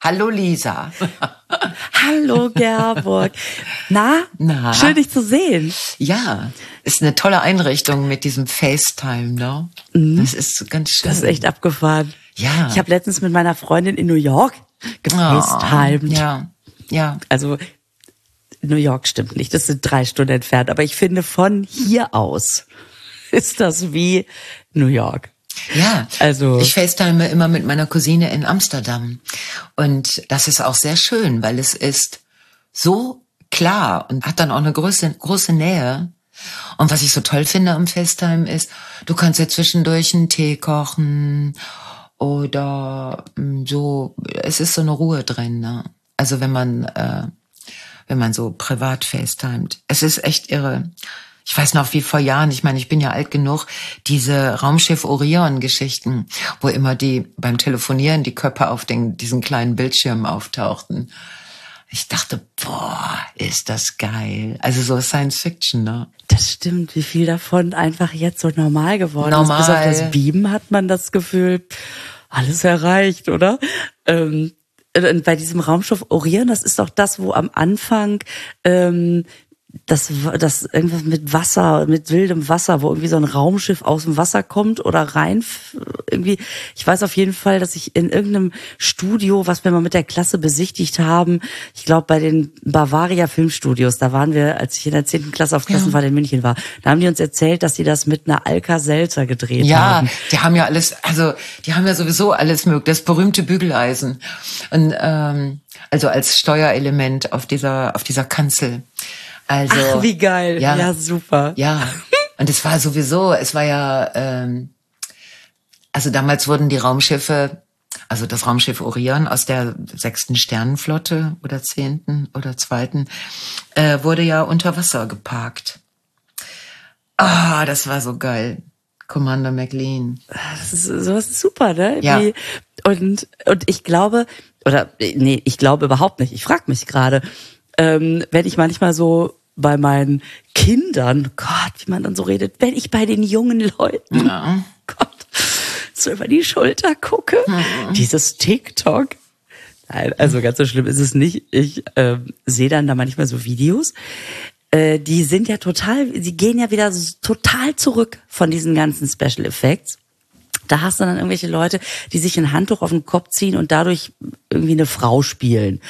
Hallo Lisa. Hallo Gerburg. Na, schön dich zu sehen. Ja, ist eine tolle Einrichtung mit diesem FaceTime, ne? Das ist ganz schön. Das ist echt abgefahren. Ja. Ich habe letztens mit meiner Freundin in New York gefacetimed. Ja. Also New York stimmt nicht, das sind 3 Stunden entfernt. Aber ich finde, von hier aus ist das wie New York. Ja, also ich FaceTime immer mit meiner Cousine in Amsterdam. Und das ist auch sehr schön, weil es ist so klar und hat dann auch eine große Nähe. Und was ich so toll finde am FaceTime ist, du kannst ja zwischendurch einen Tee kochen oder so, es ist so eine Ruhe drin, ne? Also wenn man so privat FaceTimet. Es ist echt irre. Ich weiß noch, wie vor Jahren, ich meine, ich bin ja alt genug, diese Raumschiff Orion-Geschichten, wo immer beim Telefonieren die Köpfe auf diesen kleinen Bildschirmen auftauchten. Ich dachte, boah, ist das geil. Also so Science Fiction, ne? Das stimmt, wie viel davon einfach jetzt so normal geworden ist. Bis auf das Beamen hat man das Gefühl, alles erreicht, oder? Bei diesem Raumschiff Orion, das ist doch das, wo am Anfang das irgendwas mit Wasser, mit wildem Wasser, wo irgendwie so ein Raumschiff aus dem Wasser kommt oder rein irgendwie. Ich weiß auf jeden Fall, dass ich in irgendeinem Studio, was wir mal mit der Klasse besichtigt haben, ich glaube bei den Bavaria Filmstudios, da waren wir, als ich in der 10. Klasse auf Klassenfahrt in München war, da haben die uns erzählt, dass sie das mit einer Alka-Seltzer gedreht haben. Ja, die haben ja alles, also die haben ja sowieso alles möglich, das berühmte Bügeleisen und also als Steuerelement auf dieser Kanzel. Also, ach, wie geil. Ja, super. Ja, und es war ja, also damals wurden die Raumschiffe, also das Raumschiff Orion aus der 6. Sternenflotte oder 10. oder 2. Wurde ja unter Wasser geparkt. Ah, das war so geil. Commander McLean. Das ist sowas super, ne? Ja. Und ich glaube, ich glaube überhaupt nicht. Ich frage mich gerade, wenn ich manchmal so bei meinen Kindern, Gott, wie man dann so redet, wenn ich bei den jungen Leuten, Gott, so über die Schulter gucke, dieses TikTok. Nein, also ganz so schlimm ist es nicht. Ich sehe dann da manchmal so Videos, die sind ja sie gehen ja wieder total zurück von diesen ganzen Special Effects. Da hast du dann irgendwelche Leute, die sich ein Handtuch auf den Kopf ziehen und dadurch irgendwie eine Frau spielen.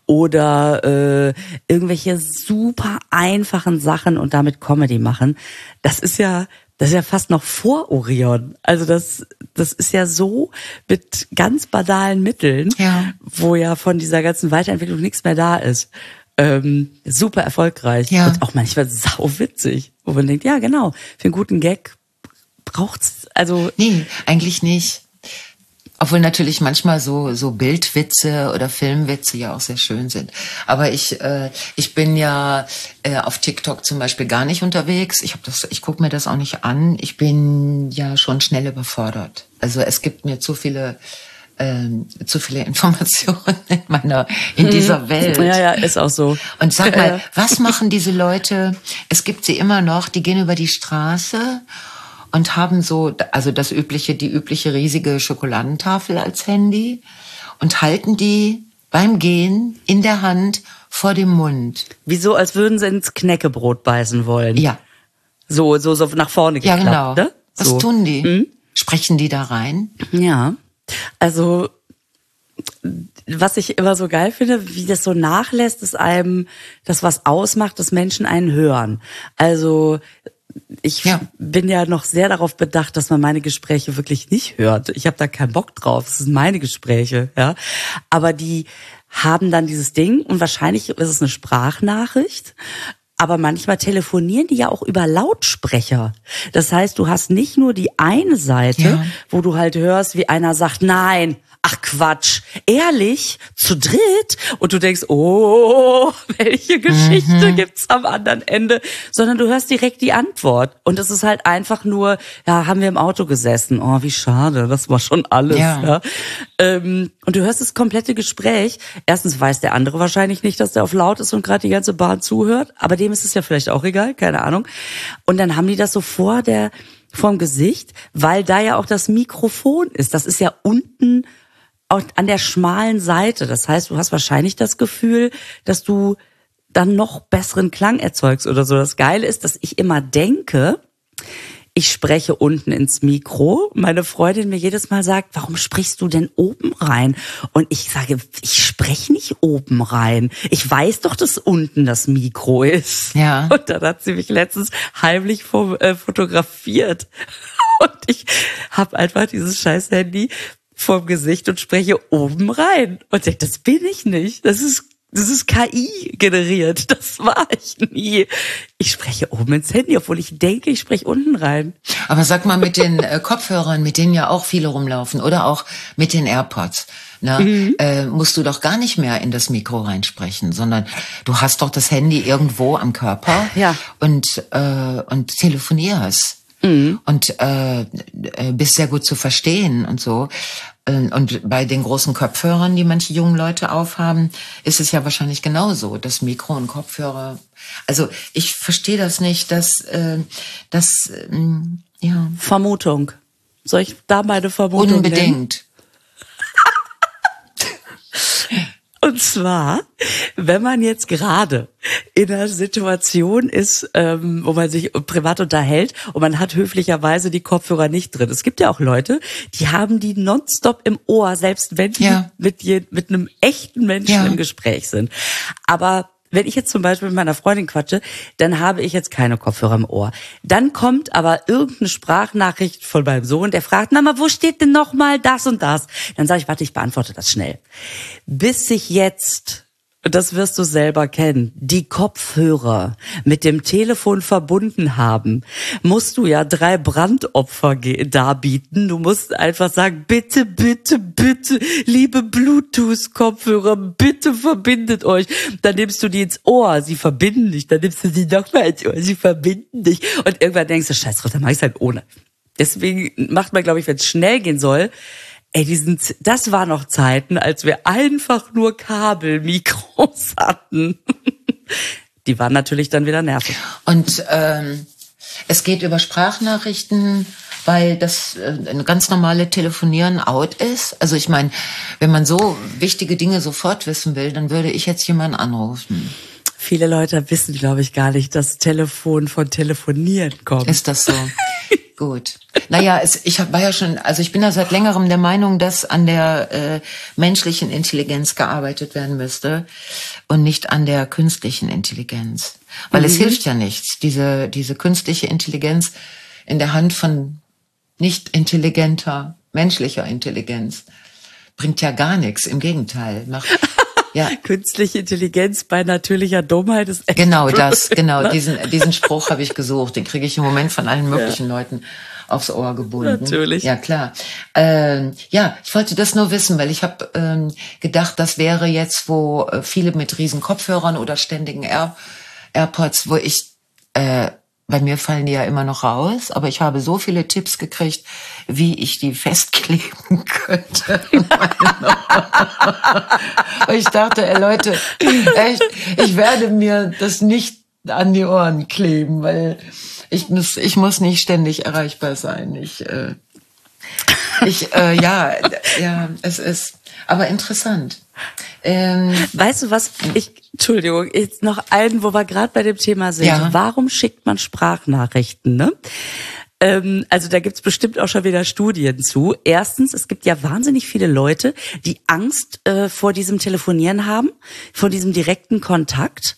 Oder irgendwelche super einfachen Sachen und damit Comedy machen. Das ist ja fast noch vor Orion. Also das ist ja so mit ganz banalen Mitteln, wo ja von dieser ganzen Weiterentwicklung nichts mehr da ist. Super erfolgreich und auch manchmal sauwitzig, wo man denkt, ja genau, für einen guten Gag braucht's, also... Nee, eigentlich nicht. Obwohl natürlich manchmal so Bildwitze oder Filmwitze ja auch sehr schön sind. Aber ich bin ja auf TikTok zum Beispiel gar nicht unterwegs. Ich gucke mir das auch nicht an. Ich bin ja schon schnell überfordert. Also es gibt mir zu viele Informationen in dieser Welt. Ja, ist auch so. Und sag mal, was machen diese Leute? Es gibt sie immer noch, die gehen über die Straße und haben so, also die übliche riesige Schokoladentafel als Handy und halten die beim Gehen in der Hand vor dem Mund. Wieso, als würden sie ins Knäckebrot beißen wollen? Ja. So nach vorne geklappt, ja, genau. Ne? Was tun die? Sprechen die da rein? Ja, also was ich immer so geil finde, wie das so nachlässt, ist einem das, was ausmacht, dass Menschen einen hören. Also ich bin ja noch sehr darauf bedacht, dass man meine Gespräche wirklich nicht hört. Ich habe da keinen Bock drauf. Es sind meine Gespräche, ja. Aber die haben dann dieses Ding und wahrscheinlich ist es eine Sprachnachricht. Aber manchmal telefonieren die ja auch über Lautsprecher. Das heißt, du hast nicht nur die eine Seite, wo du halt hörst, wie einer sagt, nein, ach Quatsch, ehrlich, zu dritt? Und du denkst, oh, welche Geschichte gibt's am anderen Ende? Sondern du hörst direkt die Antwort. Und es ist halt einfach nur, ja, haben wir im Auto gesessen. Oh, wie schade, das war schon alles. Ja. Und du hörst das komplette Gespräch. Erstens weiß der andere wahrscheinlich nicht, dass der auf laut ist und gerade die ganze Bahn zuhört. Aber dem ist es ja vielleicht auch egal, keine Ahnung. Und dann haben die das so vorm Gesicht, weil da ja auch das Mikrofon ist. Das ist ja unten an der schmalen Seite. Das heißt, du hast wahrscheinlich das Gefühl, dass du dann noch besseren Klang erzeugst oder so. Das Geile ist, dass ich immer denke, ich spreche unten ins Mikro. Meine Freundin mir jedes Mal sagt, warum sprichst du denn oben rein? Und ich sage, ich spreche nicht oben rein. Ich weiß doch, dass unten das Mikro ist. Ja. Und dann hat sie mich letztens heimlich fotografiert. Und ich habe einfach dieses scheiß Handy vorm Gesicht und spreche oben rein. Und denke, das bin ich nicht. Das ist KI generiert. Das war ich nie. Ich spreche oben ins Handy, obwohl ich denke, ich spreche unten rein. Aber sag mal, mit den Kopfhörern, mit denen ja auch viele rumlaufen, oder auch mit den AirPods, ne, musst du doch gar nicht mehr in das Mikro reinsprechen, sondern du hast doch das Handy irgendwo am Körper, ja, und telefonierst. Und bist sehr gut zu verstehen und so. Und bei den großen Kopfhörern, die manche jungen Leute aufhaben, ist es ja wahrscheinlich genauso, dass Mikro und Kopfhörer. Also ich verstehe das nicht, dass ja. Vermutung. Soll ich da meine Vermutung Unbedingt. nennen? Und zwar, wenn man jetzt gerade in einer Situation ist, wo man sich privat unterhält und man hat höflicherweise die Kopfhörer nicht drin. Es gibt ja auch Leute, die haben die nonstop im Ohr, selbst wenn die mit einem echten Menschen im Gespräch sind. Aber wenn ich jetzt zum Beispiel mit meiner Freundin quatsche, dann habe ich jetzt keine Kopfhörer im Ohr. Dann kommt aber irgendeine Sprachnachricht von meinem Sohn, der fragt, Mama, wo steht denn nochmal das und das? Dann sage ich, warte, ich beantworte das schnell. Bis sich jetzt, das wirst du selber kennen, die Kopfhörer mit dem Telefon verbunden haben, musst du ja 3 Brandopfer darbieten. Du musst einfach sagen, bitte, bitte, bitte, liebe Bluetooth-Kopfhörer, bitte verbindet euch. Dann nimmst du die ins Ohr, sie verbinden dich. Dann nimmst du sie nochmal ins Ohr, sie verbinden dich. Und irgendwann denkst du, scheiß drauf, dann mach ich's halt ohne. Deswegen macht man, glaube ich, wenn es schnell gehen soll, das war noch Zeiten, als wir einfach nur Kabelmikros hatten. Die waren natürlich dann wieder nervig. Und es geht über Sprachnachrichten, weil das eine ganz normale Telefonieren out ist. Also ich meine, wenn man so wichtige Dinge sofort wissen will, dann würde ich jetzt jemanden anrufen. Viele Leute wissen, glaube ich, gar nicht, dass Telefon von Telefonieren kommt. Ist das so? Gut. Naja, ich bin ja seit längerem der Meinung, dass an der menschlichen Intelligenz gearbeitet werden müsste und nicht an der künstlichen Intelligenz. Weil es hilft ja nichts, diese künstliche Intelligenz in der Hand von nicht intelligenter, menschlicher Intelligenz bringt ja gar nichts. Im Gegenteil. Ja. Künstliche Intelligenz bei natürlicher Dummheit ist echt diesen Spruch habe ich gesucht. Den kriege ich im Moment von allen möglichen Leuten aufs Ohr gebunden. Natürlich. Ja, klar. Ich wollte das nur wissen, weil ich habe gedacht, das wäre jetzt, wo viele mit riesen Kopfhörern oder ständigen AirPods, wo ich bei mir fallen die ja immer noch raus, aber ich habe so viele Tipps gekriegt, wie ich die festkleben könnte. Und ich dachte, Leute, echt, ich werde mir das nicht an die Ohren kleben, weil ich muss nicht ständig erreichbar sein. Es ist aber interessant. Weißt du was? Entschuldigung, jetzt noch einen, wo wir gerade bei dem Thema sind. Ja. Warum schickt man Sprachnachrichten, ne? Also da gibt's bestimmt auch schon wieder Studien zu. Erstens, es gibt ja wahnsinnig viele Leute, die Angst vor diesem Telefonieren haben, vor diesem direkten Kontakt.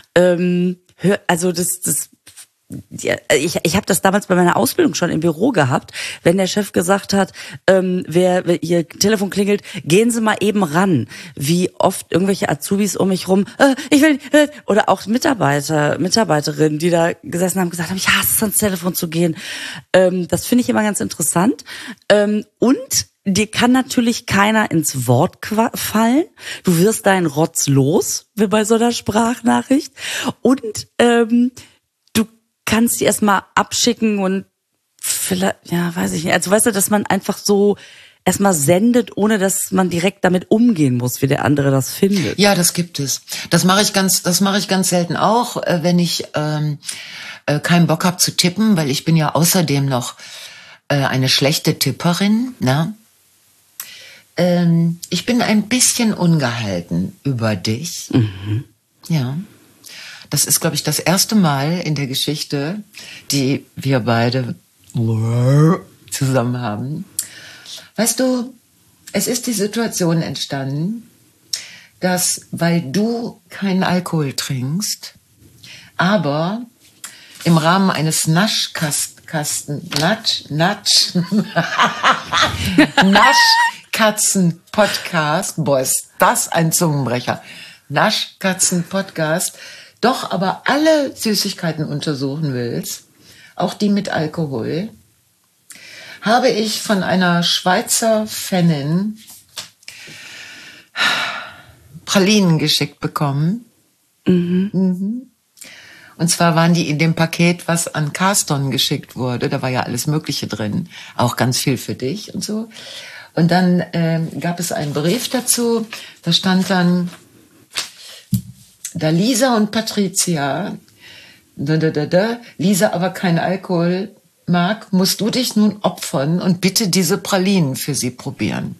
Ich habe das damals bei meiner Ausbildung schon im Büro gehabt, wenn der Chef gesagt hat, wer Ihr Telefon klingelt, gehen Sie mal eben ran. Wie oft irgendwelche Azubis um mich rum, ich will, oder auch Mitarbeiterinnen, die da gesessen haben, gesagt haben, ich hasse es, ans Telefon zu gehen. Das finde ich immer ganz interessant. Und dir kann natürlich keiner ins Wort fallen. Du wirst deinen Rotz los, wie bei so einer Sprachnachricht. Und kannst die erstmal abschicken und vielleicht, ja, weiß ich nicht. Also weißt du, dass man einfach so erstmal sendet, ohne dass man direkt damit umgehen muss, wie der andere das findet. Ja, das gibt es. Das mache ich ganz selten auch, wenn ich keinen Bock habe zu tippen, weil ich bin ja außerdem noch eine schlechte Tipperin, ne? Ich bin ein bisschen ungehalten über dich. Mhm. Ja. Das ist, glaube ich, das erste Mal in der Geschichte, die wir beide zusammen haben. Weißt du, es ist die Situation entstanden, dass, weil du keinen Alkohol trinkst, aber im Rahmen eines Naschkatzen-Podcast, boah, ist das ein Zungenbrecher, Naschkatzen-Podcast, doch aber alle Süßigkeiten untersuchen willst, auch die mit Alkohol, habe ich von einer Schweizer Fanin Pralinen geschickt bekommen. Mhm. Und zwar waren die in dem Paket, was an Carston geschickt wurde. Da war ja alles Mögliche drin, auch ganz viel für dich und so. Und dann gab es einen Brief dazu, da stand dann, da Lisa und Patricia, Lisa aber kein Alkohol mag, musst du dich nun opfern und bitte diese Pralinen für sie probieren.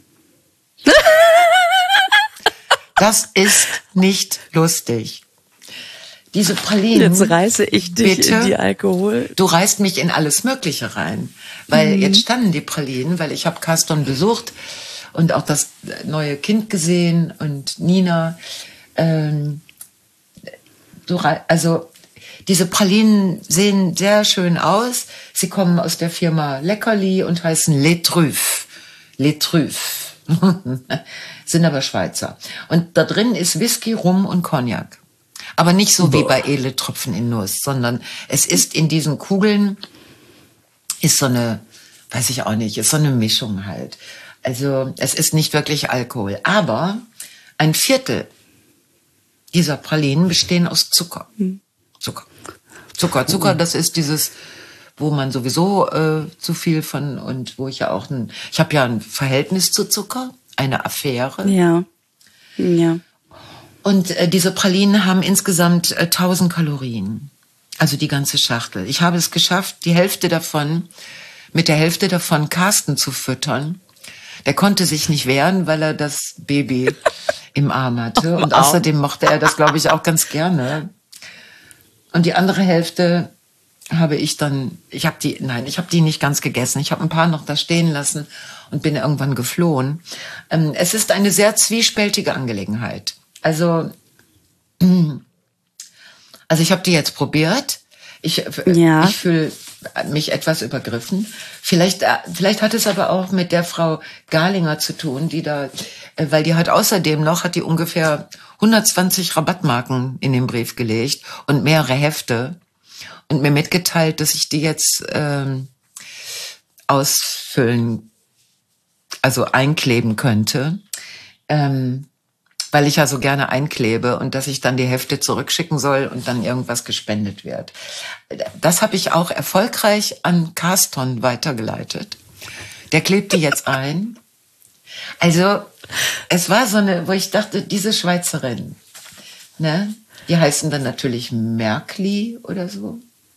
Das ist nicht lustig. Diese Pralinen. Jetzt reiße ich dich bitte, in die Alkohol. Du reißt mich in alles Mögliche rein. Weil jetzt standen die Pralinen, weil ich habe Carston besucht und auch das neue Kind gesehen und Nina. Also diese Pralinen sehen sehr schön aus. Sie kommen aus der Firma Leckerli und heißen Les Truffes. Les Truffes. Sind aber Schweizer. Und da drin ist Whisky, Rum und Cognac. Aber nicht so wie bei Edle Tropfen in Nuss, sondern es ist in diesen Kugeln, ist so eine, weiß ich auch nicht, ist so eine Mischung halt. Also es ist nicht wirklich Alkohol. Aber ein Viertel dieser Pralinen bestehen aus Zucker. Zucker, das ist dieses, wo man sowieso zu viel von, und wo ich ja auch ich habe ja ein Verhältnis zu Zucker, eine Affäre. Ja. Und diese Pralinen haben insgesamt 1000 Kalorien, also die ganze Schachtel. Ich habe es geschafft, mit der Hälfte davon Carsten zu füttern. Der konnte sich nicht wehren, weil er das Baby im Arm hatte. Und außerdem mochte er das, glaube ich, auch ganz gerne. Und die andere Hälfte habe ich dann, ich habe die nicht ganz gegessen. Ich habe ein paar noch da stehen lassen und bin irgendwann geflohen. Es ist eine sehr zwiespältige Angelegenheit. Also ich habe die jetzt probiert. Ich fühle mich etwas übergriffen. Vielleicht hat es aber auch mit der Frau Garlinger zu tun, die da, weil die hat die ungefähr 120 Rabattmarken in den Brief gelegt und mehrere Hefte und mir mitgeteilt, dass ich die jetzt ausfüllen, also einkleben könnte. Weil ich ja so gerne einklebe und dass ich dann die Hefte zurückschicken soll und dann irgendwas gespendet wird. Das habe ich auch erfolgreich an Carston weitergeleitet. Der klebt die jetzt ein. Also es war so eine, wo ich dachte, diese Schweizerin, ne, die heißen dann natürlich Märkli oder so.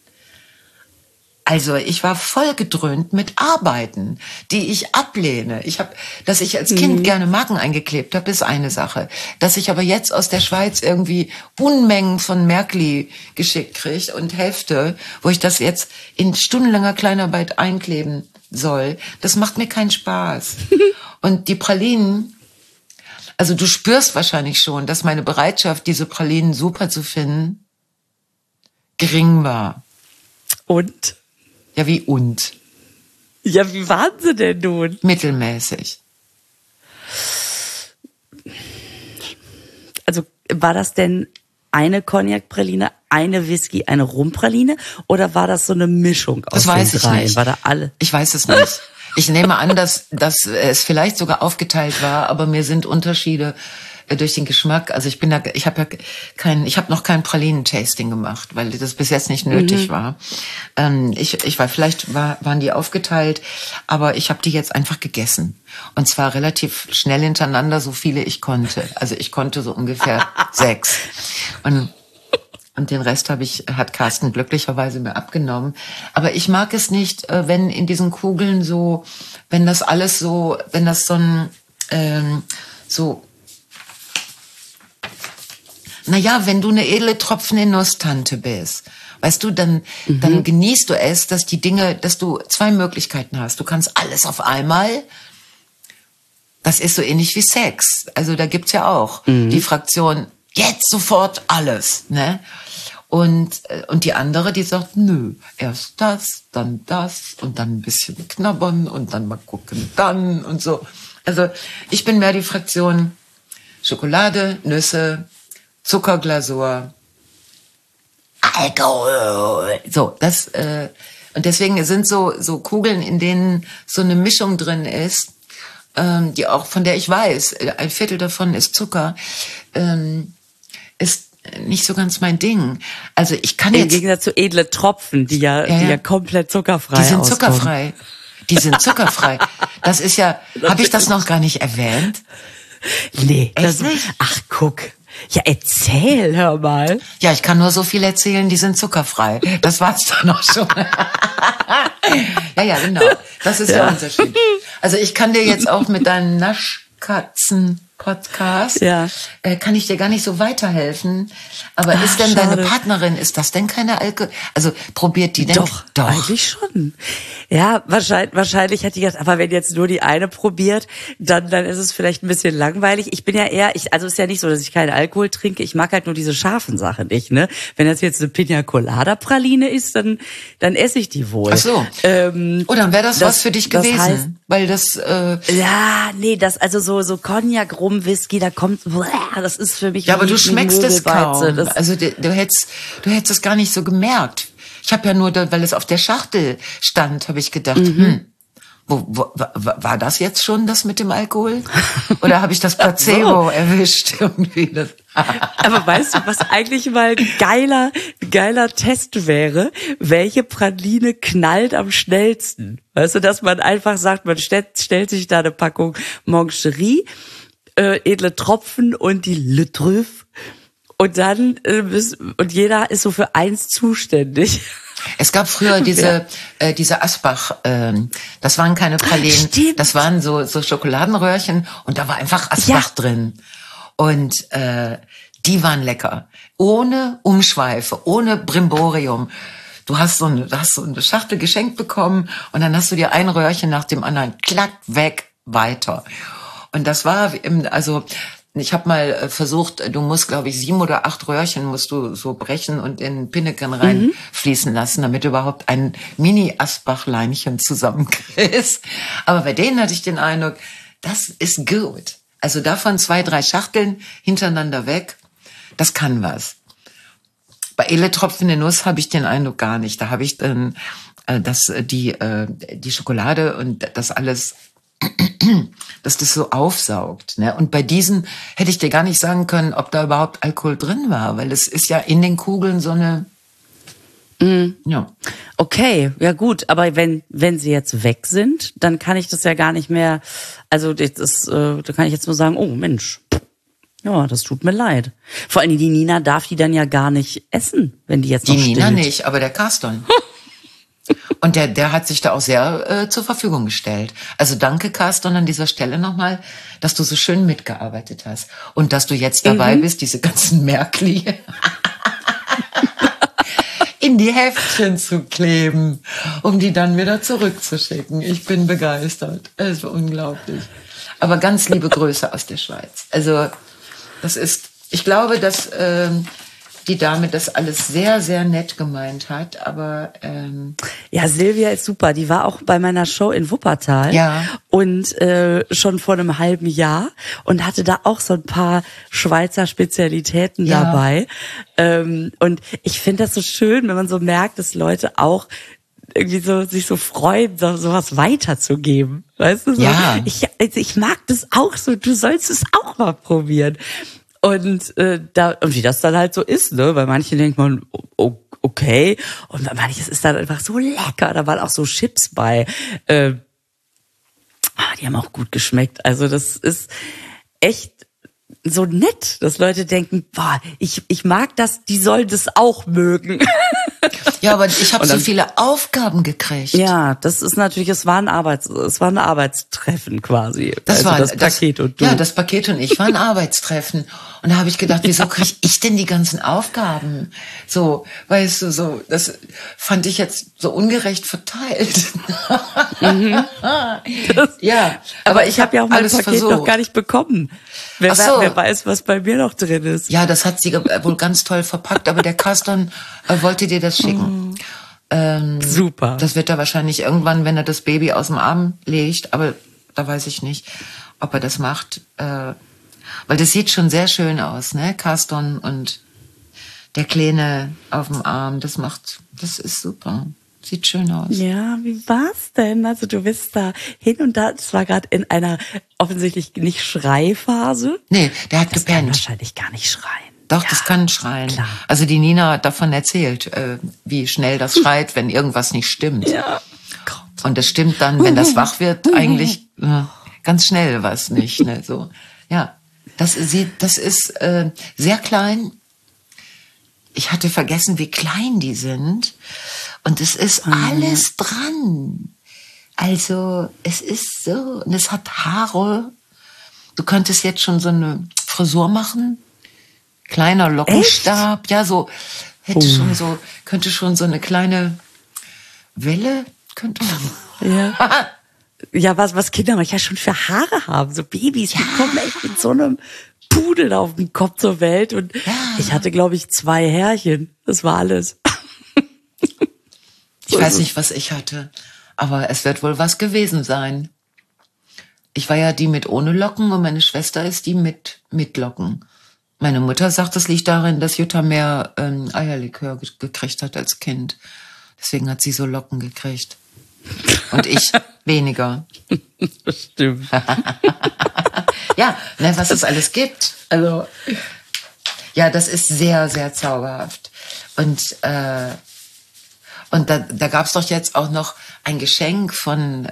Also ich war voll gedröhnt mit Arbeiten, die ich ablehne. Dass ich als Kind gerne Marken eingeklebt habe, ist eine Sache. Dass ich aber jetzt aus der Schweiz irgendwie Unmengen von Märkli geschickt kriege und Hefte, wo ich das jetzt in stundenlanger Kleinarbeit einkleben soll, das macht mir keinen Spaß. Und die Pralinen, also du spürst wahrscheinlich schon, dass meine Bereitschaft, diese Pralinen super zu finden, gering war. Und? Ja, wie und? Ja, wie waren sie denn nun? Mittelmäßig. Also war das denn eine Cognac-Praline, eine Whisky, eine Rumpraline oder war das so eine Mischung aus den drei? Das weiß ich nicht. War da alle? Ich weiß es nicht. Ich nehme an, dass es vielleicht sogar aufgeteilt war, aber mir sind Unterschiede durch den Geschmack. Also ich habe noch kein Pralinen-Tasting gemacht, weil das bis jetzt nicht nötig war. Vielleicht waren die aufgeteilt, aber ich habe die jetzt einfach gegessen. Und zwar relativ schnell hintereinander, so viele ich konnte. Also ich konnte so ungefähr 6. Und den Rest hat Carsten glücklicherweise mir abgenommen. Aber ich mag es nicht, wenn in diesen Kugeln so, wenn das so ein so, naja, wenn du eine edle Tropfen in Nuss-Tante bist, weißt du, dann genießt du es, dass die Dinge, dass du zwei Möglichkeiten hast. Du kannst alles auf einmal. Das ist so ähnlich wie Sex. Also da gibt's ja auch die Fraktion, jetzt sofort alles, ne? Und die andere, die sagt, nö, erst das und dann ein bisschen knabbern und dann mal gucken, dann und so. Also ich bin mehr die Fraktion Schokolade, Nüsse, Zuckerglasur, Alkohol. So, das, und deswegen sind so Kugeln, in denen so eine Mischung drin ist, die auch, von der ich weiß, ein Viertel davon ist Zucker, ist nicht so ganz mein Ding. Also ich kann im jetzt... Im Gegensatz zu edle Tropfen, die ja komplett zuckerfrei Die sind auskommen. zuckerfrei. Die sind zuckerfrei. Das ist ja... Habe ich das noch gar nicht erwähnt? Nee. Echt nicht? Ach, guck. Ja, erzähl, hör mal. Ja, ich kann nur so viel erzählen, die sind zuckerfrei. Das war's dann auch schon. Ja, genau. Das ist der Unterschied. Also ich kann dir jetzt auch mit deinem Naschkatzen-Podcast, kann ich dir gar nicht so weiterhelfen. Aber ist denn schade. deine Partnerin, ist das denn keine Alkohol? Also probiert die denn? Doch, eigentlich schon. Ja, wahrscheinlich hat die gedacht, aber wenn jetzt nur die eine probiert, dann ist es vielleicht ein bisschen langweilig. Ich bin ja eher, also ist ja nicht so, dass ich keinen Alkohol trinke. Ich mag halt nur diese scharfen Sachen nicht, ne? Wenn das jetzt eine Pina Colada Praline ist, dann esse ich die wohl. Ach so. Oh, dann wäre das was für dich gewesen. Das heißt, weil das, ja, nee, das, also so Cognac, Rum, Whisky, da kommt, das ist für mich. Ja, aber du schmeckst es kaum. Das, also du hättest es gar nicht so gemerkt. Ich habe ja nur, weil es auf der Schachtel stand, habe ich gedacht, war das jetzt schon das mit dem Alkohol? Oder habe ich das Placebo erwischt irgendwie? Aber weißt du, was eigentlich mal ein geiler Test wäre? Welche Praline knallt am schnellsten? Weißt du, dass man einfach sagt, man stellt sich da eine Packung Moncherie, edle Tropfen und die Le Trüff. Und dann und jeder ist so für eins zuständig. Es gab früher diese Asbach, das waren keine Pralinen, Stimmt. Das waren so Schokoladenröhrchen und da war einfach Asbach drin. Und die waren lecker. Ohne Umschweife, ohne Brimborium. Du hast so eine Schachtel geschenkt bekommen und dann hast du dir ein Röhrchen nach dem anderen, klack, weg, weiter. Und das war, ich habe mal versucht, du musst, glaube ich, 7 oder 8 Röhrchen musst du so brechen und in Pinneken reinfließen lassen, damit du überhaupt ein Mini-Asbach-Leinchen zusammenkriegst. Aber bei denen hatte ich den Eindruck, das ist gut. Also davon 2, 3 Schachteln hintereinander weg, das kann was. Bei edle Tropfen in Nuss habe ich den Eindruck gar nicht. Da habe ich dann, dass die Schokolade und das alles, dass das so aufsaugt, ne? Und bei diesen hätte ich dir gar nicht sagen können, ob da überhaupt Alkohol drin war, weil es ist ja in den Kugeln so eine, ja. Okay, ja gut, aber wenn sie jetzt weg sind, dann kann ich das ja gar nicht mehr, also da kann ich jetzt nur sagen, oh Mensch, ja, das tut mir leid. Vor allem die Nina darf die dann ja gar nicht essen, wenn die jetzt noch stillt. Die Nina nicht, aber der Carston. Und der hat sich da auch sehr zur Verfügung gestellt. Also danke, Carston, an dieser Stelle nochmal, dass du so schön mitgearbeitet hast. Und dass du jetzt dabei bist, diese ganzen Märkli in die Heftchen zu kleben, um die dann wieder zurückzuschicken. Ich bin begeistert. Es ist unglaublich. Aber ganz liebe Grüße aus der Schweiz. Also ich glaube, dass die Dame das alles sehr, sehr nett gemeint hat, aber ja, Silvia ist super. Die war auch bei meiner Show in Wuppertal und schon vor einem halben Jahr und hatte da auch so ein paar Schweizer Spezialitäten dabei. Und ich finde das so schön, wenn man so merkt, dass Leute auch irgendwie so sich so freuen, sowas weiterzugeben. Weißt du so? Ja. Ich mag das auch so. Du sollst es auch mal probieren. Und wie das dann halt so ist, ne? Bei manchen denkt man, okay, und bei manchen ist dann einfach so lecker. Da waren auch so Chips bei. Die haben auch gut geschmeckt. Also das ist echt so nett, dass Leute denken, boah, ich mag das, die sollen das auch mögen. Ja, aber ich habe Und so dann- viele Aufgaben gekriegt. Ja, das ist natürlich, es war ein Arbeitstreffen quasi. Das also war das Paket und du. Ja, das Paket und ich war ein Arbeitstreffen. Und da habe ich gedacht, wieso kriege ich denn die ganzen Aufgaben? So, weißt du, so, das fand ich jetzt so ungerecht verteilt. Ja, aber ich habe ja auch mein alles Paket versucht. noch gar nicht bekommen. Ach so. Wer weiß, was bei mir noch drin ist. Ja, das hat sie wohl ganz toll verpackt, aber der Carsten wollte dir das schicken. Super. Das wird er wahrscheinlich irgendwann, wenn er das Baby aus dem Arm legt, aber da weiß ich nicht, ob er das macht. Weil das sieht schon sehr schön aus, ne? Carsten und der Kleine auf dem Arm, das ist super. Sieht schön aus. Ja, wie war's denn? Also du bist da hin und da, es war gerade in einer offensichtlich nicht Schreiphase. Nee, der hat Das kann gepennt. wahrscheinlich gar nicht schreien. Doch, Ja, das kann schreien. klar. Also die Nina hat davon erzählt, wie schnell das schreit, wenn irgendwas nicht stimmt. Ja. Gott. Und das stimmt dann, wenn das wach wird, eigentlich ganz schnell was nicht. Ne? So, ja, das ist sehr klein. Ich hatte vergessen, wie klein die sind. Und es ist alles dran. Also es ist so, und es hat Haare. Du könntest jetzt schon so eine Frisur machen. Kleiner Lockenstab. Ja, so, könnte schon so eine kleine Welle, könnte man. Ja. Ja, was Kinder manchmal schon für Haare haben. So Babys, die kommen echt mit so einem Pudel auf dem Kopf zur Welt. Und ich hatte, glaube ich, 2 Härchen. Das war alles. Ich weiß nicht, was ich hatte, aber es wird wohl was gewesen sein. Ich war ja die mit ohne Locken und meine Schwester ist die mit Locken. Meine Mutter sagt, das liegt darin, dass Jutta mehr Eierlikör gekriegt hat als Kind. Deswegen hat sie so Locken gekriegt. Und ich weniger. Das stimmt. Ja, ne, was es alles gibt. Also, ja, das ist sehr, sehr zauberhaft. Und da gab's doch jetzt auch noch ein Geschenk von,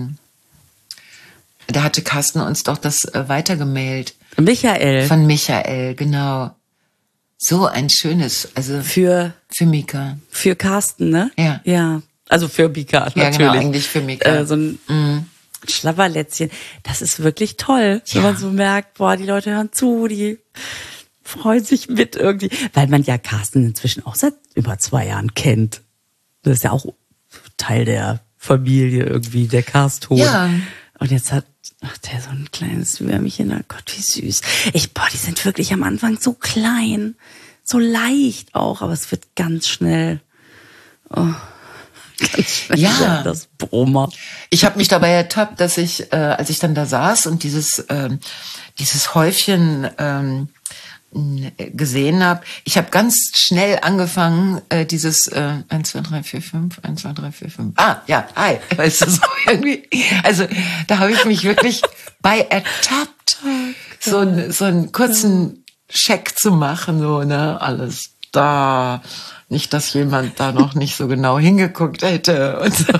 da hatte Carsten uns doch das weitergemailt. Michael. Von Michael, genau. So ein schönes, also Für Mika. Carsten, ne? Ja. Ja. Also für Mika, natürlich. Ja, genau, eigentlich für Mika. So ein Schlabberlätzchen. Das ist wirklich toll, wenn man so merkt, boah, die Leute hören zu, die freuen sich mit irgendwie. Weil man ja Carsten inzwischen auch seit über 2 Jahren kennt. Das ist ja auch Teil der Familie irgendwie, der Carston. Ja. Und jetzt hat der so ein kleines Würmchen, oh Gott, wie süß. Die sind wirklich am Anfang so klein, so leicht auch, aber es wird ganz schnell, ganz schnell Ja. das Brummer. Ich habe mich dabei ertappt, dass ich, als ich dann da saß und dieses Häufchen gesehen habe, ich habe ganz schnell angefangen, dieses 1, 2, 3, 4, 5, 1, 2, 3, 4, 5. Ah, ja, hi. Weißt du, so irgendwie. Also da habe ich mich wirklich bei ertappt, so einen kurzen Check zu machen, so, ne, alles da. Nicht, dass jemand da noch nicht so genau hingeguckt hätte. Und so.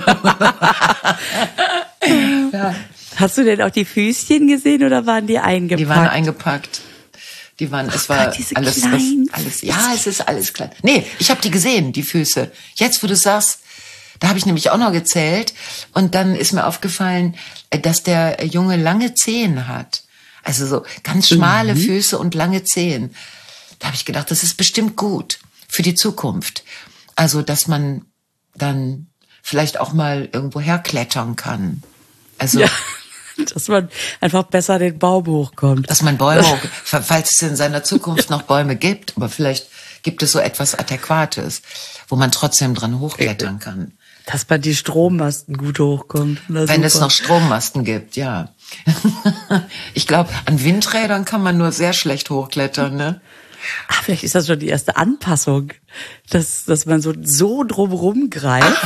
Ja. Hast du denn auch die Füßchen gesehen oder waren die eingepackt? Die waren eingepackt. Es war Gott, diese alles, kleinen alles, ja, es ist alles klein. Nee, ich habe die gesehen, die Füße. Jetzt, wo du sagst, da habe ich nämlich auch noch gezählt und dann ist mir aufgefallen, dass der Junge lange Zehen hat. Also so ganz schmale Füße und lange Zehen. Da habe ich gedacht, das ist bestimmt gut für die Zukunft. Also, dass man dann vielleicht auch mal irgendwo herklettern kann. Also, Ja, dass man einfach besser den Baum hochkommt. dass man Bäume, falls es in seiner Zukunft noch Bäume gibt, aber vielleicht gibt es so etwas Adäquates, wo man trotzdem dran hochklettern kann. Dass man die Strommasten gut hochkommt. Na, Wenn es super. noch Strommasten gibt, ja. Ich glaube, an Windrädern kann man nur sehr schlecht hochklettern, ne? Ah, vielleicht ist das schon die erste Anpassung, dass man so drumherum greift.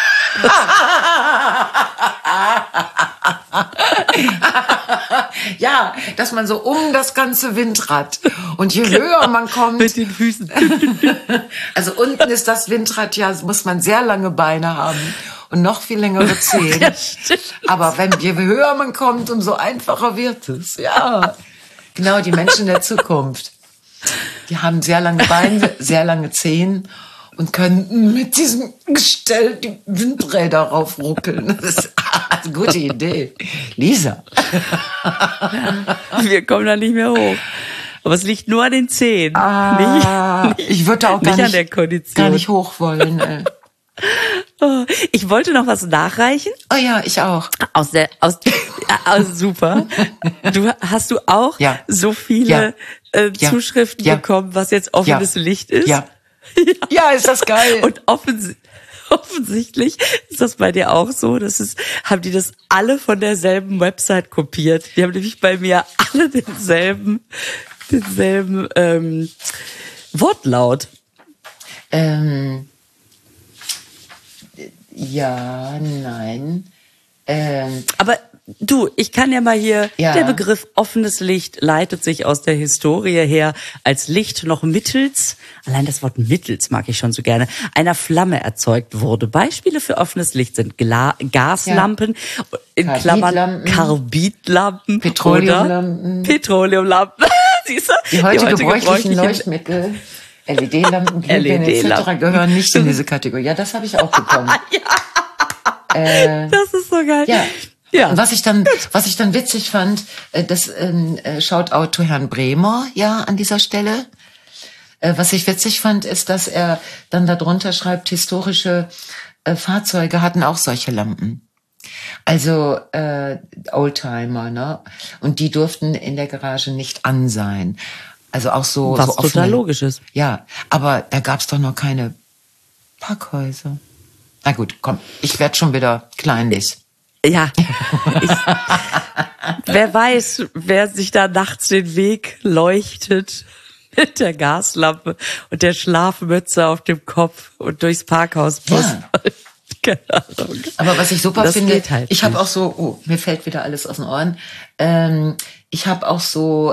Ja, dass man so um das ganze Windrad und je höher man kommt, Mit den Füßen. also unten ist das Windrad ja, muss man sehr lange Beine haben und noch viel längere Zehen. Ja, stimmt. Aber je höher man kommt, umso einfacher wird es. Ja, genau, die Menschen der Zukunft. Die haben sehr lange Beine, sehr lange Zehen und können mit diesem Gestell die Windräder raufruckeln. Das ist eine gute Idee. Lisa. Wir kommen da nicht mehr hoch. Aber es liegt nur an den Zehen. Ich würde auch nicht an der Kondition. Gar nicht hoch wollen. Ich wollte noch was nachreichen. Oh ja, ich auch. Super. Hast du auch so viele Zuschriften bekommen, was jetzt offenes Licht ist? Ja, ist das geil. Und offensichtlich ist das bei dir auch so. Haben die das alle von derselben Website kopiert. Die haben nämlich bei mir alle denselben Wortlaut. Ja, nein. Aber du, ich kann ja mal hier, der Begriff offenes Licht leitet sich aus der Historie her, als Licht noch mittels, allein das Wort mittels mag ich schon so gerne, einer Flamme erzeugt wurde. Beispiele für offenes Licht sind Gaslampen, in Klammern Karbidlampen, Petroleumlampen. Siehst du? Die heute gebräuchlichen Leuchtmittel. LED-Lampen, Glühbirnen etc. gehören nicht in diese Kategorie. Ja, das habe ich auch bekommen. Das ist so geil. Ja. Und was ich dann witzig fand, das Shoutout to Herrn Bremer, an dieser Stelle. Was ich witzig fand, ist, dass er dann darunter schreibt, historische Fahrzeuge hatten auch solche Lampen. Also Oldtimer, ne? Und die durften in der Garage nicht an sein. Also auch so was so offene, total logisch ist. Ja, aber da gab's doch noch keine Packhäuser. Na gut, komm, ich werd schon wieder kleinlich. Ja, wer weiß, wer sich da nachts den Weg leuchtet mit der Gaslampe und der Schlafmütze auf dem Kopf und durchs Parkhaus pustet. Keine Ahnung. Aber was ich super finde, halt ich habe auch so, mir fällt wieder alles aus den Ohren. Ich habe auch so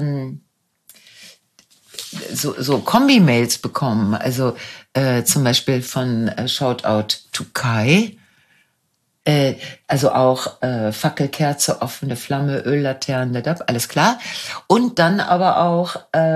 Kombi-Mails bekommen. Also zum Beispiel von Shoutout to Kai. Also auch Fackelkerze, offene Flamme, Öllaterne, alles klar. Und dann aber auch,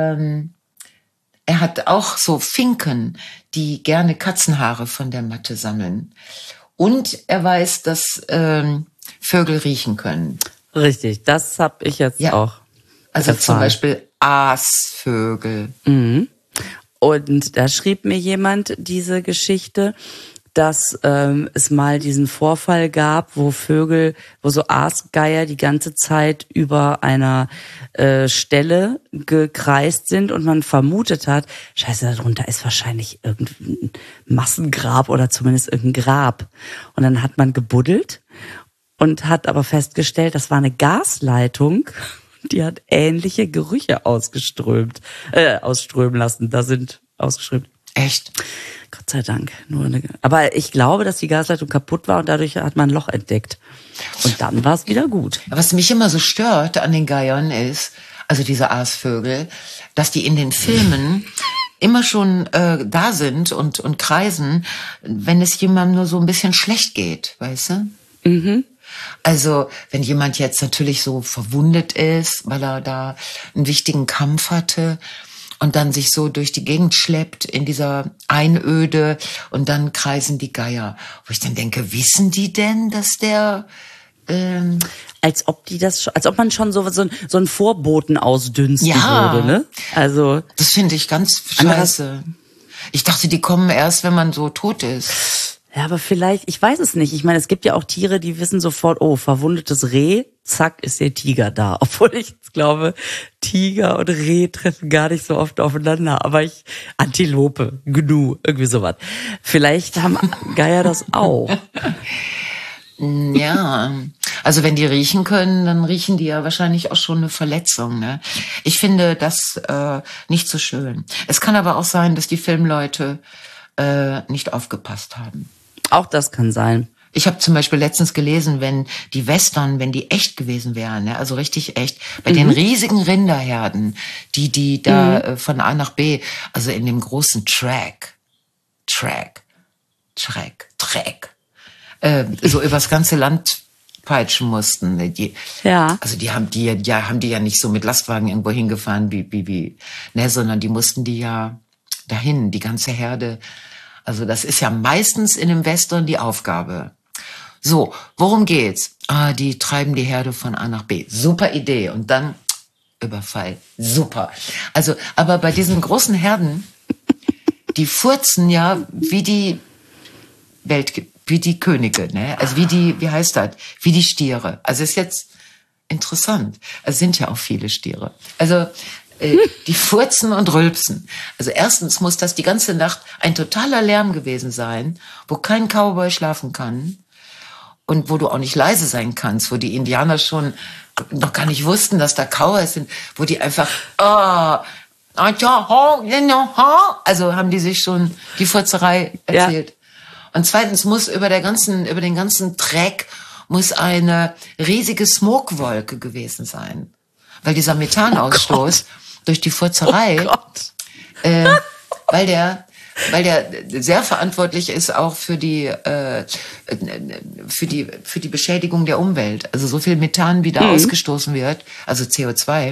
er hat auch so Finken, die gerne Katzenhaare von der Matte sammeln. Und er weiß, dass Vögel riechen können. Richtig, das habe ich jetzt auch. Also zum Beispiel Aasvögel. Mhm. Und da schrieb mir jemand diese Geschichte, dass es mal diesen Vorfall gab, wo so Aasgeier die ganze Zeit über einer Stelle gekreist sind und man vermutet hat, scheiße, darunter ist wahrscheinlich irgendein Massengrab oder zumindest irgendein Grab. Und dann hat man gebuddelt und hat aber festgestellt, das war eine Gasleitung, die hat ähnliche Gerüche ausströmen lassen. Da sind ausgeströmt. Echt? Gott sei Dank. Aber ich glaube, dass die Gasleitung kaputt war und dadurch hat man ein Loch entdeckt. Und dann war es wieder gut. Was mich immer so stört an den Geiern ist, also diese Aasvögel, dass die in den Filmen immer schon da sind und kreisen, wenn es jemandem nur so ein bisschen schlecht geht, weißt du? Mhm. Also, wenn jemand jetzt natürlich so verwundet ist, weil er da einen wichtigen Kampf hatte und dann sich so durch die Gegend schleppt in dieser Einöde und dann kreisen die Geier. Wo ich dann denke, wissen die denn, dass der... Als ob man schon so einen Vorboten ausdünsten würde, ne? Also... Das finde ich ganz scheiße. Ich dachte, die kommen erst, wenn man so tot ist. Ja, aber vielleicht, ich weiß es nicht. Ich meine, es gibt ja auch Tiere, die wissen sofort, oh, verwundetes Reh, zack, ist der Tiger da. Obwohl ich glaube, Tiger und Reh treffen gar nicht so oft aufeinander. Aber Antilope, Gnu, irgendwie sowas. Vielleicht haben Geier das auch. Ja, also wenn die riechen können, dann riechen die ja wahrscheinlich auch schon eine Verletzung. Ne? Ich finde das nicht so schön. Es kann aber auch sein, dass die Filmleute nicht aufgepasst haben. Auch das kann sein. Ich habe zum Beispiel letztens gelesen, wenn die Western, wenn die echt gewesen wären, ne, also richtig echt, bei den riesigen Rinderherden, die da von A nach B, also in dem großen Track, so übers ganze Land peitschen mussten. Also die haben die ja nicht so mit Lastwagen irgendwo hingefahren wie, ne, sondern die mussten die ja dahin, die ganze Herde. Also das ist ja meistens in einem Western die Aufgabe. So, worum geht's? Die treiben die Herde von A nach B. Super Idee. Und dann Überfall. Super. Also, aber bei diesen großen Herden, die furzen ja wie die wie die Könige, ne? Also wie heißt das? Wie die Stiere. Also ist jetzt interessant. Es sind ja auch viele Stiere. Also, die furzen und rülpsen. Also erstens muss das die ganze Nacht ein totaler Lärm gewesen sein, wo kein Cowboy schlafen kann und wo du auch nicht leise sein kannst, wo die Indianer schon noch gar nicht wussten, dass da Cowboys sind, wo die einfach, also haben die sich schon die Furzerei erzählt. Ja. Und zweitens muss über den ganzen Dreck muss eine riesige Smogewolke gewesen sein. Weil dieser Methanausstoß durch die Furzerei, weil der sehr verantwortlich ist auch für die Beschädigung der Umwelt. Also so viel Methan, wie da ausgestoßen wird, also CO2.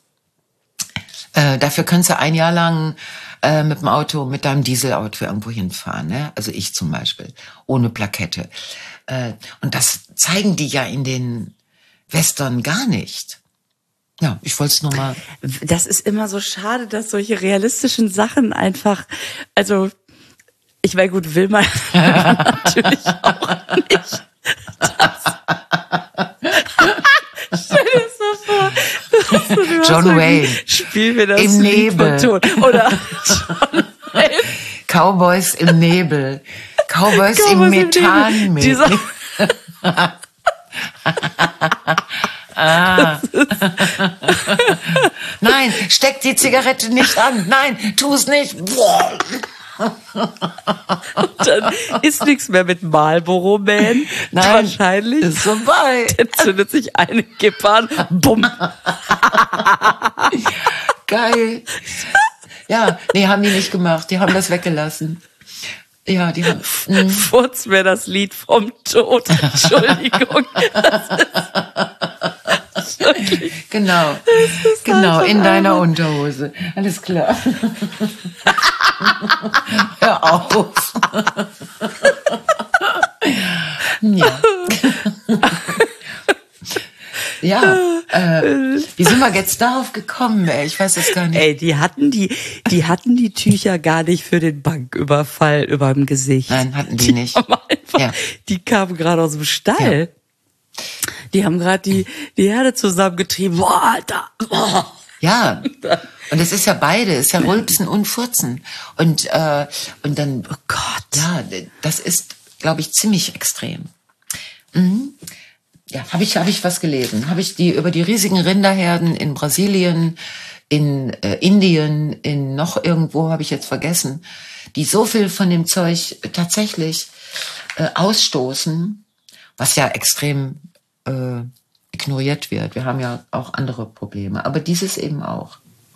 Dafür kannst du ein Jahr lang mit deinem Dieselauto irgendwo hinfahren, ne? Also ich zum Beispiel, ohne Plakette. Und das zeigen die ja in den Western gar nicht. Ja, ich wollte es nur mal. Das ist immer so schade, dass solche realistischen Sachen einfach, also, ich meine, gut, will man natürlich auch nicht. Stell dir das so vor. John Wayne. Spiel mir das im Nebel. Oder John Wayne. Cowboys im Nebel. Cowboys im Methanmehl. Nein, steck die Zigarette nicht an. Nein, tu es nicht. Und dann ist nichts mehr mit Marlboro Man. Nein, wahrscheinlich. Ist vorbei. Dann zündet sich eine Kippe an. Bumm. Geil. Ja, nee, haben die nicht gemacht. Die haben das weggelassen. Ja, die haben. Furz mir das Lied vom Tod. Entschuldigung. Genau. Genau, in deiner Unterhose. Alles klar. Hör auf. Ja. Ja, wie sind wir jetzt darauf gekommen, ey? Ich weiß es gar nicht. Ey, die hatten die Tücher gar nicht für den Banküberfall überm Gesicht. Nein, hatten die nicht. Ja. Die kamen gerade aus dem Stall. Ja. Die haben gerade die Herde zusammengetrieben. Boah, Alter. Boah. Ja. Und es ist ja beide, es ist ja Rülpsen und Furzen. Und dann, oh Gott. Ja, das ist, glaube ich, ziemlich extrem. Mhm. Ja, habe ich was gelesen. Habe ich über die riesigen Rinderherden in Brasilien, in Indien, in noch irgendwo, habe ich jetzt vergessen, die so viel von dem Zeug tatsächlich ausstoßen, was ja extrem ignoriert wird. Wir haben ja auch andere Probleme, aber dieses eben auch.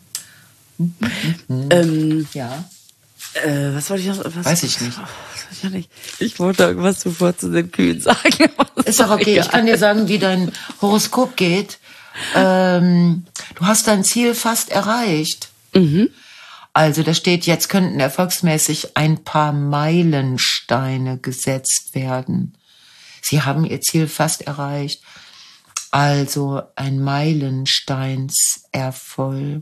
Ja. Was wollte ich noch? Weiß ich nicht. Ich wollte irgendwas zuvor zu den Kühen sagen. Ist doch okay. Egal. Ich kann dir sagen, wie dein Horoskop geht. Du hast dein Ziel fast erreicht. Mhm. Also da steht, jetzt könnten erfolgsmäßig ein paar Meilensteine gesetzt werden. Sie haben ihr Ziel fast erreicht. Also ein Meilensteinerfolg.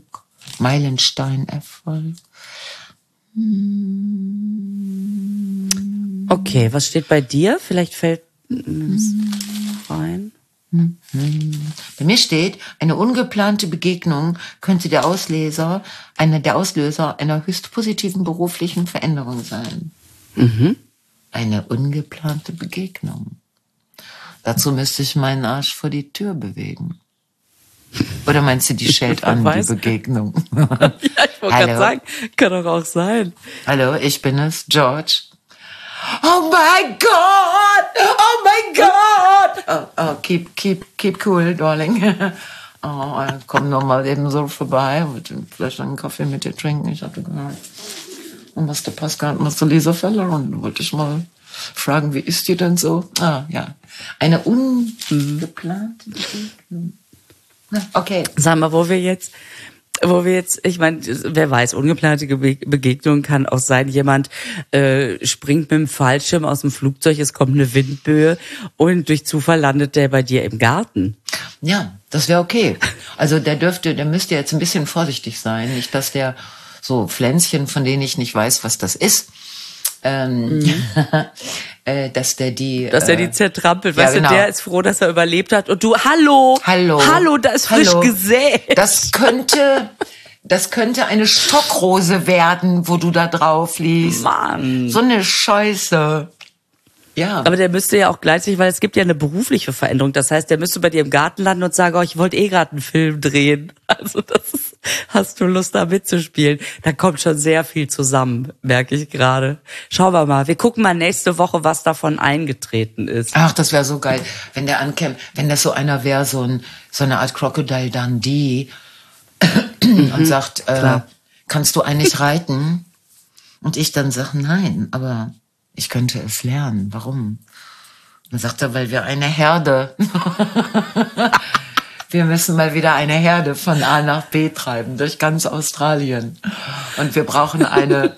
Okay, was steht bei dir? Vielleicht fällt es rein. Bei mir steht, eine ungeplante Begegnung könnte der Auslöser einer höchst positiven beruflichen Veränderung sein. Mhm. Eine ungeplante Begegnung. Dazu müsste ich meinen Arsch vor die Tür bewegen. Oder meinst du, die schellt an, die Begegnung? Ja, ich wollte gerade sagen, kann doch auch sein. Hallo, ich bin es, George. Oh my God! Oh my God! Oh, keep cool, darling. Oh, komm noch mal eben so vorbei, vielleicht einen Kaffee mit dir trinken. Ich hatte gehört, und was der Pascal, was der Lisa verloren, wollte ich mal fragen, wie ist die denn so? Ah, ja. Eine ungeplante Begegnung. Okay. Sag mal, wo wir jetzt Wo wir jetzt, ich meine, wer weiß, ungeplante Begegnung kann auch sein, jemand springt mit dem Fallschirm aus dem Flugzeug, es kommt eine Windböe und durch Zufall landet der bei dir im Garten. Ja, das wäre okay. Also der müsste jetzt ein bisschen vorsichtig sein, nicht, dass der so Pflänzchen, von denen ich nicht weiß, was das ist, dass der die zertrampelt. Ja, weißt genau. du, der ist froh, dass er überlebt hat. Und du, hallo, da ist frisch gesät. Das könnte eine Stockrose werden, wo du da drauf liegst. Mann. So eine Scheiße. Ja. Aber der müsste ja auch gleichzeitig, weil es gibt ja eine berufliche Veränderung. Das heißt, der müsste bei dir im Garten landen und sagen, oh, ich wollte gerade einen Film drehen. Also hast du Lust, da mitzuspielen? Da kommt schon sehr viel zusammen, merke ich gerade. Schauen wir mal. Wir gucken mal nächste Woche, was davon eingetreten ist. Ach, das wäre so geil, wenn der ankäme, wenn das so einer wäre, so eine Art Crocodile Dundee und sagt, kannst du eigentlich reiten? Und ich dann sage, nein, aber ich könnte es lernen. Warum? Dann sagt er, weil wir eine Herde. Wir müssen mal wieder eine Herde von A nach B treiben, durch ganz Australien. Und wir brauchen eine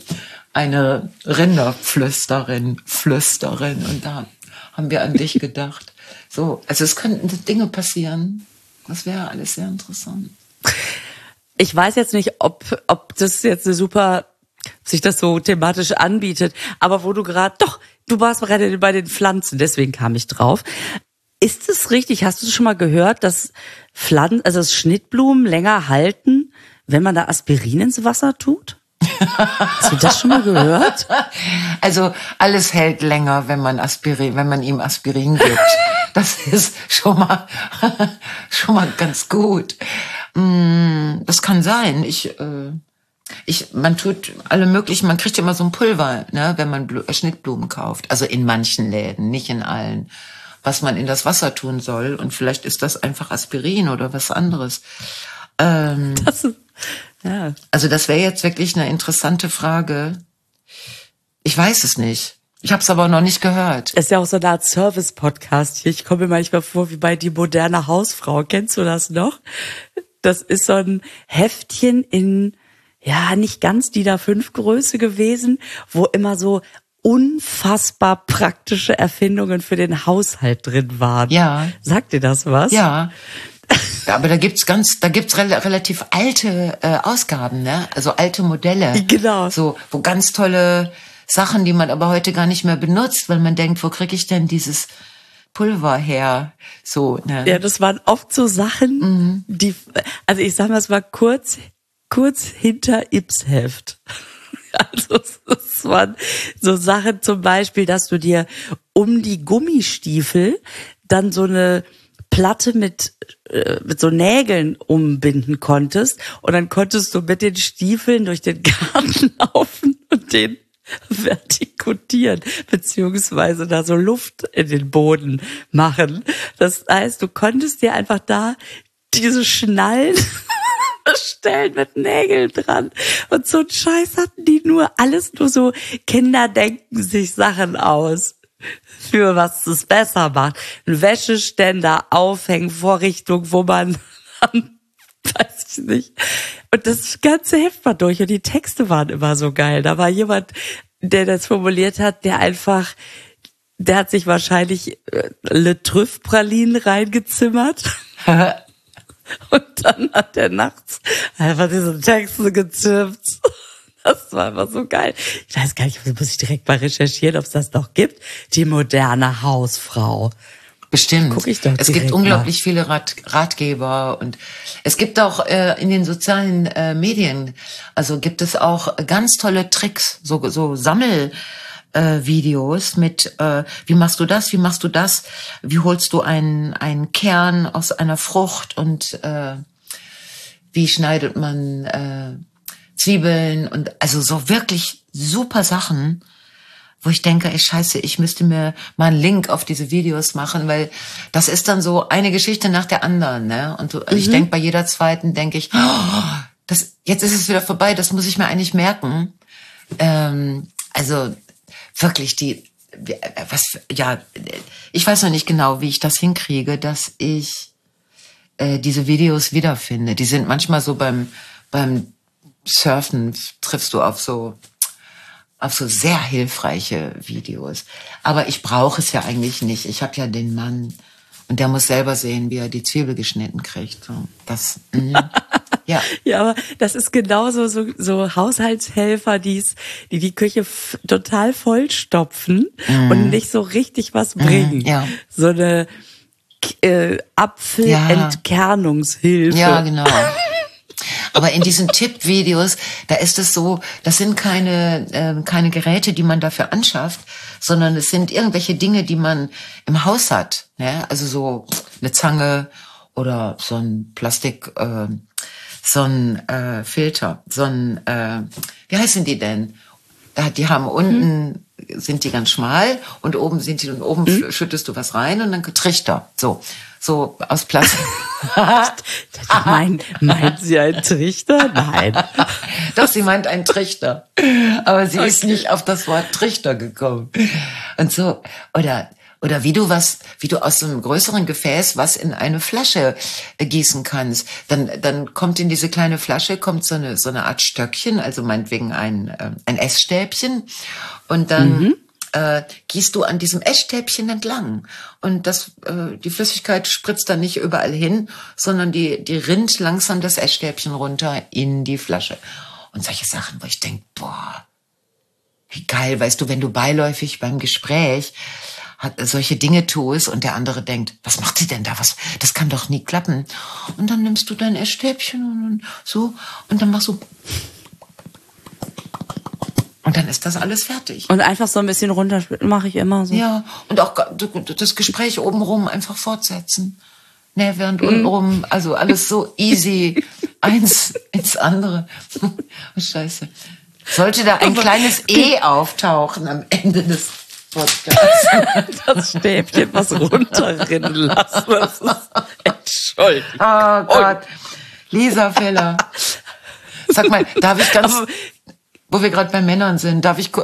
Rinderflüsterin. Und da haben wir an dich gedacht. So, also es könnten Dinge passieren. Das wäre alles sehr interessant. Ich weiß jetzt nicht, ob das jetzt sich das so thematisch anbietet, aber du warst gerade bei den Pflanzen, deswegen kam ich drauf. Ist es richtig, hast du schon mal gehört, dass dass Schnittblumen länger halten, wenn man da Aspirin ins Wasser tut? Hast du das schon mal gehört? Also alles hält länger, wenn man ihm Aspirin gibt. Das ist schon mal ganz gut. Das kann sein. Man tut alle möglichen, man kriegt ja immer so ein Pulver, ne, wenn man Schnittblumen kauft. Also in manchen Läden, nicht in allen. Was man in das Wasser tun soll. Und vielleicht ist das einfach Aspirin oder was anderes. Also das wäre jetzt wirklich eine interessante Frage. Ich weiß es nicht. Ich habe es aber noch nicht gehört. Ist ja auch so eine Art Service-Podcast hier. Ich komme mir manchmal vor wie bei Die moderne Hausfrau. Kennst du das noch? Das ist so ein Heftchen in, nicht ganz DIN A5 Größe gewesen, wo immer so unfassbar praktische Erfindungen für den Haushalt drin waren. Ja. Sagt dir das was? Ja. Ja, aber da gibt's relativ alte Ausgaben, ne? Also alte Modelle. Genau. So, wo ganz tolle Sachen, die man aber heute gar nicht mehr benutzt, weil man denkt, wo kriege ich denn dieses Pulver her? So, ne? Ja, das waren oft so Sachen, also ich sag mal, es war kurz hinter Ips-Heft. Also es waren so Sachen zum Beispiel, dass du dir um die Gummistiefel dann so eine Platte mit so Nägeln umbinden konntest und dann konntest du mit den Stiefeln durch den Garten laufen und den vertikutieren, beziehungsweise da so Luft in den Boden machen. Das heißt, du konntest dir einfach da diese Schnallen bestellen mit Nägeln dran. Und so einen Scheiß hatten die alles nur so, Kinder denken sich Sachen aus, für was es besser macht. Ein Wäscheständer, Aufhängvorrichtung, wo man weiß ich nicht. Und das ganze Heft war durch und die Texte waren immer so geil. Da war jemand, der das formuliert hat, der hat sich wahrscheinlich Le Trüff Pralinen reingezimmert. Und dann hat er nachts einfach diese Texte getippt. Das war einfach so geil. Ich weiß gar nicht, muss ich direkt mal recherchieren, ob es das noch gibt. Die moderne Hausfrau. Bestimmt. Guck ich doch es gibt unglaublich viele Ratgeber und es gibt auch in den sozialen Medien, also gibt es auch ganz tolle Tricks, so Sammelvideos mit wie machst du das, wie holst du einen Kern aus einer Frucht und wie schneidet man Zwiebeln und also so wirklich super Sachen, wo ich denke, ey Scheiße, ich müsste mir mal einen Link auf diese Videos machen, weil das ist dann so eine Geschichte nach der anderen, ne? Und ich denke, bei jeder zweiten denke ich, jetzt ist es wieder vorbei, das muss ich mir eigentlich merken. Also wirklich ich weiß noch nicht genau, wie ich das hinkriege, dass ich diese Videos wiederfinde. Die sind manchmal so beim beim Surfen triffst du auf so sehr hilfreiche Videos. Aber ich brauche es ja eigentlich nicht. Ich habe ja den Mann und der muss selber sehen, wie er die Zwiebel geschnitten kriegt. So, das, ja. Ja, aber das ist genauso so Haushaltshelfer, die Küche total vollstopfen und nicht so richtig was bringen. Ja. So eine Apfelentkernungshilfe. Ja, genau. Aber in diesen Tippvideos, da ist es so, das sind keine Geräte, die man dafür anschafft, sondern es sind irgendwelche Dinge, die man im Haus hat. Ne? Also so eine Zange oder so ein Plastik, so ein Filter, so ein, wie heißen die denn? Die haben unten, sind die ganz schmal und oben sind die, und oben schüttest du was rein und dann Trichter. So aus Plastik. Meint sie einen Trichter? Nein. Doch, sie meint einen Trichter. Aber sie ist nicht auf das Wort Trichter gekommen. Und so, oder wie du aus so einem größeren Gefäß was in eine Flasche gießen kannst. Dann kommt in diese kleine Flasche so eine Art Stöckchen, also meinetwegen ein Essstäbchen. Und dann gießt du an diesem Essstäbchen entlang. Und die Flüssigkeit spritzt dann nicht überall hin, sondern die rinnt langsam das Essstäbchen runter in die Flasche. Und solche Sachen, wo ich denke, boah, wie geil, weißt du, wenn du beiläufig beim Gespräch solche Dinge tust und der andere denkt, was macht sie denn da? Das kann doch nie klappen. Und dann nimmst du dein Essstäbchen und so und dann machst du und dann ist das alles fertig. Und einfach so ein bisschen runterspielen mache ich immer so. Ja, und auch das Gespräch obenrum einfach fortsetzen. Ne, während untenrum, also alles so easy, eins ins andere. Oh, Scheiße. Sollte da ein kleines E auftauchen am Ende des Podcasts? Das Stäbchen, was runterrinnen lassen. Das ist, entschuldigt. Oh Gott. Lisa Feller. Sag mal, darf ich wo wir gerade bei Männern sind, darf ich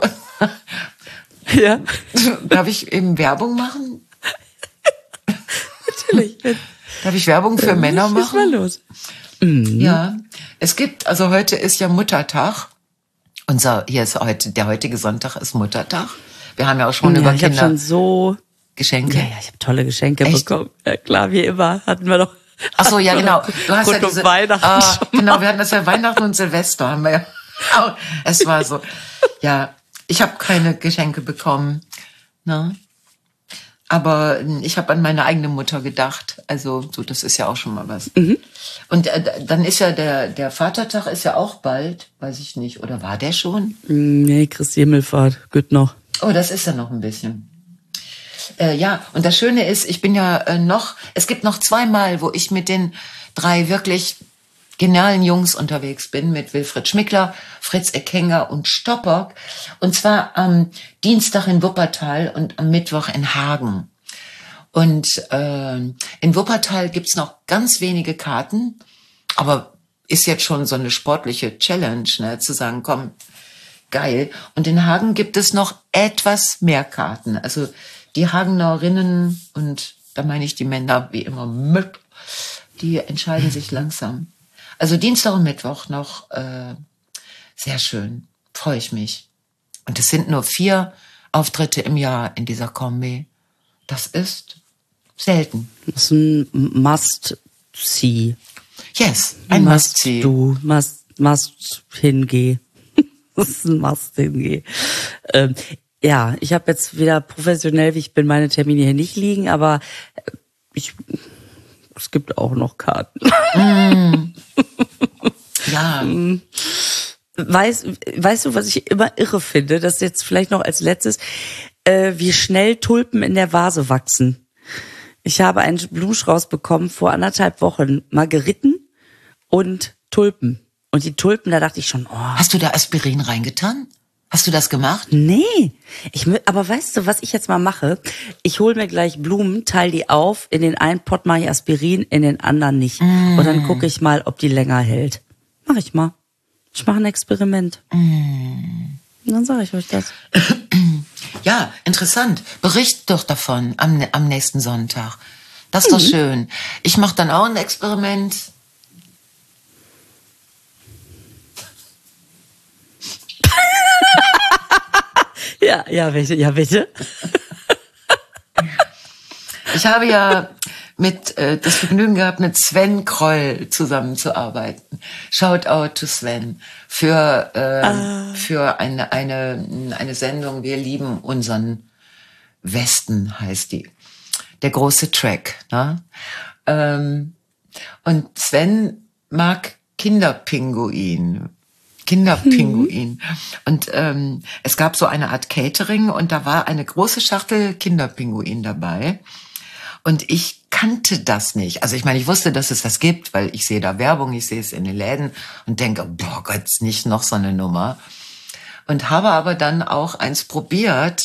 eben Werbung machen? Natürlich. Darf ich Werbung für Männer machen? Schieß mal los. Ja, es gibt, also heute ist ja Muttertag. Der heutige Sonntag ist Muttertag. Wir haben ja auch schon über Ich habe schon so Geschenke. Ja, ich habe tolle Geschenke bekommen. Ja, klar, wie immer hatten wir doch. Ach so, ja genau. Du hast ja diese Weihnachten. Genau, wir hatten das ja Weihnachten und Silvester haben wir ja. Es war so. Ja, ich habe keine Geschenke bekommen, ne? Aber ich habe an meine eigene Mutter gedacht. Also so, das ist ja auch schon mal was. Und dann ist ja der Vatertag ist ja auch bald, weiß ich nicht, oder war der schon? Nee, Christi Himmelfahrt, gut noch. Oh, das ist ja noch ein bisschen. Ja, und das Schöne ist, ich bin ja es gibt noch 2 Mal, wo ich mit den 3 wirklich genialen Jungs unterwegs bin, mit Wilfried Schmickler, Fritz Eckenger und Stoppock. Und zwar am Dienstag in Wuppertal und am Mittwoch in Hagen. Und in Wuppertal gibt's noch ganz wenige Karten, aber ist jetzt schon so eine sportliche Challenge, ne, zu sagen, komm, geil. Und in Hagen gibt es noch etwas mehr Karten. Also die Hagenerinnen, und da meine ich die Männer wie immer mit, die entscheiden sich langsam. Also Dienstag und Mittwoch noch sehr schön. Freue ich mich. Und es sind nur 4 Auftritte im Jahr in dieser Kombi. Das ist selten. Das ist ein Must-See. Yes, ein Must-See. Du must hingeh. Das ist ein Must-hingeh. Ja, ich habe jetzt wieder professionell, wie ich bin, meine Termine hier nicht liegen, aber es gibt auch noch Karten. Ja. Weißt du, was ich immer irre finde, das jetzt vielleicht noch als letztes, wie schnell Tulpen in der Vase wachsen. Ich habe einen Blumenstrauß bekommen vor 1,5 Wochen, Margeriten und Tulpen. Und die Tulpen, da dachte ich schon, oh. Hast du da Aspirin reingetan? Hast du das gemacht? Nee. Aber weißt du, was ich jetzt mal mache? Ich hole mir gleich Blumen, teile die auf, in den einen Pot mache ich Aspirin, in den anderen nicht. Und dann gucke ich mal, ob die länger hält. Mach ich mal. Ich mache ein Experiment. Und dann sage ich euch das. Ja, interessant. Bericht doch davon am nächsten Sonntag. Das ist doch schön. Ich mache dann auch ein Experiment. Ja, bitte, ja, bitte. Ich habe ja das Vergnügen gehabt, mit Sven Kroll zusammenzuarbeiten. Shoutout to Sven für eine Sendung Wir lieben unseren Westen, heißt die. Der große Track. Ne? Und Sven mag Kinderpinguin. Und es gab so eine Art Catering und da war eine große Schachtel Kinderpinguin dabei. Und ich kannte das nicht. Also ich meine, ich wusste, dass es das gibt, weil ich sehe da Werbung, ich sehe es in den Läden und denke, boah Gott, nicht noch so eine Nummer. Und habe aber dann auch eins probiert.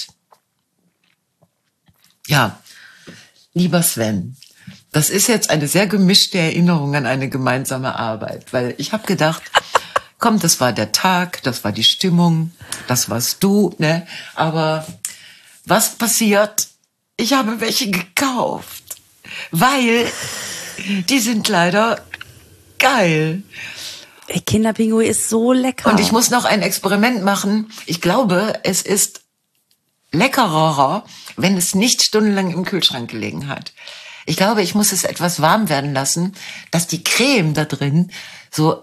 Ja, lieber Sven, das ist jetzt eine sehr gemischte Erinnerung an eine gemeinsame Arbeit, weil ich habe gedacht, komm, das war der Tag, das war die Stimmung, das warst du, ne? Aber was passiert? Ich habe welche gekauft, weil die sind leider geil. Kinderpinguin ist so lecker. Und ich muss noch ein Experiment machen. Ich glaube, es ist leckerer, wenn es nicht stundenlang im Kühlschrank gelegen hat. Ich glaube, ich muss es etwas warm werden lassen, dass die Creme da drin so...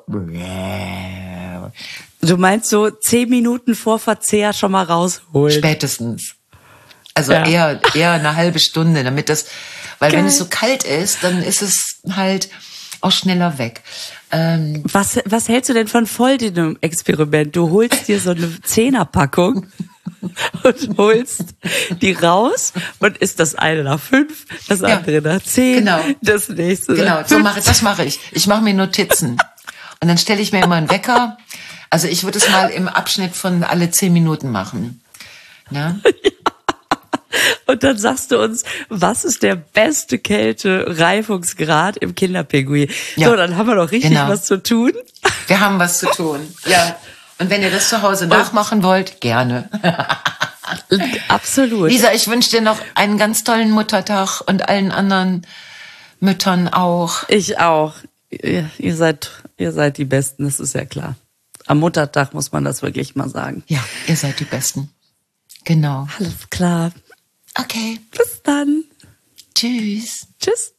Du meinst so 10 Minuten vor Verzehr schon mal rausholen? Spätestens. Also eher eine halbe Stunde, damit das... Weil wenn es so kalt ist, dann ist es halt auch schneller weg. Was hältst du denn von voll dem Experiment? Du holst dir so eine 10er-Packung und holst die raus und ist das eine nach 5, das andere nach 10, genau. Das nächste genau, nach 5. Das mache ich. Ich mache mir Notizen. Und dann stelle ich mir immer einen Wecker. Also ich würde es mal im Abschnitt von alle 10 Minuten machen. Ne? Und dann sagst du uns, was ist der beste Kälte-Reifungsgrad im Kinderpinguin? Ja, so, dann haben wir doch richtig was zu tun. Wir haben was zu tun, ja. Und wenn ihr das zu Hause nachmachen wollt, gerne. Absolut. Lisa, ich wünsche dir noch einen ganz tollen Muttertag und allen anderen Müttern auch. Ich auch. Ihr seid die Besten, das ist ja klar. Am Muttertag muss man das wirklich mal sagen. Ja, ihr seid die Besten. Genau. Alles klar. Okay. Bis dann. Tschüss. Tschüss.